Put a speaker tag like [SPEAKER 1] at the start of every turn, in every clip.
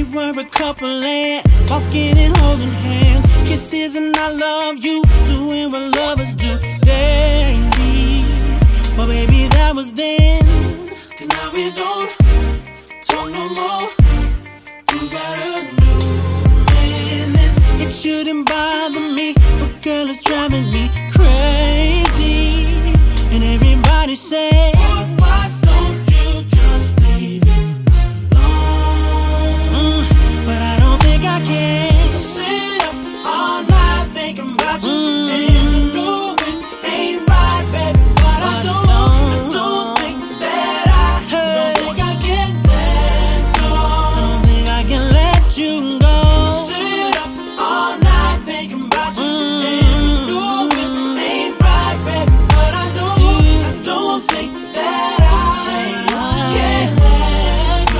[SPEAKER 1] were a couple and walking and holding hands, kisses and I love you, doing what lovers do daily. But baby, that was then, 'cause now we don't talk no more. You got a new man and it shouldn't bother me, but girl, it's driving me crazy. And everybody say, why don't you just leave it alone? But I don't think I can sit up all night thinking about you. And I know it ain't right, baby, but I don't think that I can let go. I don't think I can let you go. Sit up all night thinking about you. And I know it ain't right, baby, but I don't think that I can let go.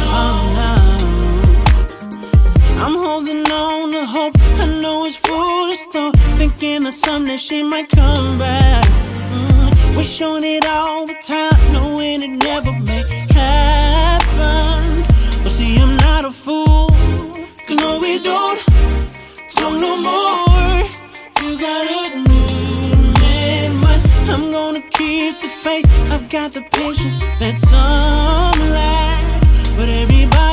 [SPEAKER 1] I'm holding on to hope. I know it's foolish though, thinking of someday she might come back. Wish on it all the time, knowing it never may happen. But see, I'm not a fool, 'cause no, we don't talk no more. You got a new man, but I'm gonna keep the faith. I've got the patience that some lack, but everybody